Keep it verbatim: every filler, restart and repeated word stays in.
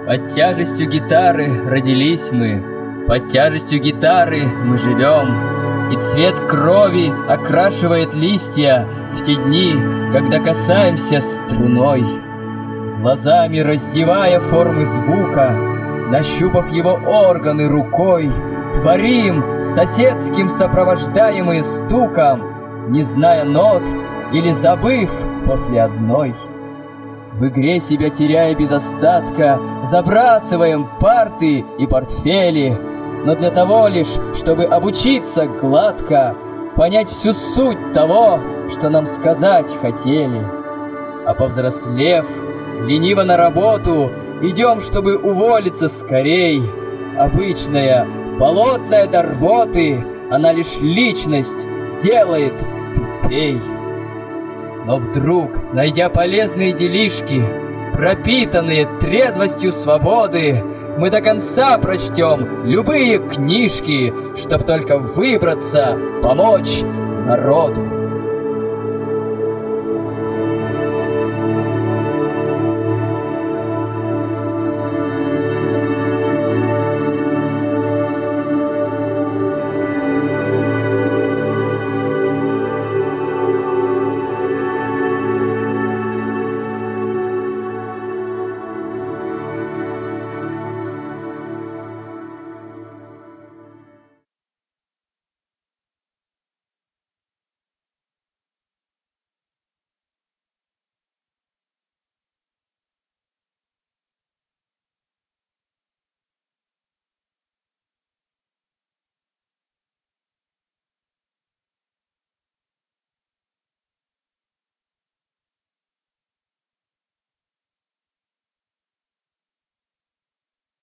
Под тяжестью гитары родились мы, под тяжестью гитары мы живем, и цвет крови окрашивает листья в те дни, когда касаемся струной. Глазами раздевая формы звука, нащупав его органы рукой, творим, соседским сопровождаемые стуком, не зная нот или забыв после одной. В игре себя теряя без остатка, забрасываем парты и портфели, но для того лишь, чтобы обучиться гладко, понять всю суть того, что нам сказать хотели. А повзрослев, лениво на работу, идем, чтобы уволиться скорей. Обычная, болотная до рвоты, она лишь личность делает тупей. Но вдруг, найдя полезные делишки, пропитанные трезвостью свободы, мы до конца прочтем любые книжки, чтоб только выбраться, помочь народу.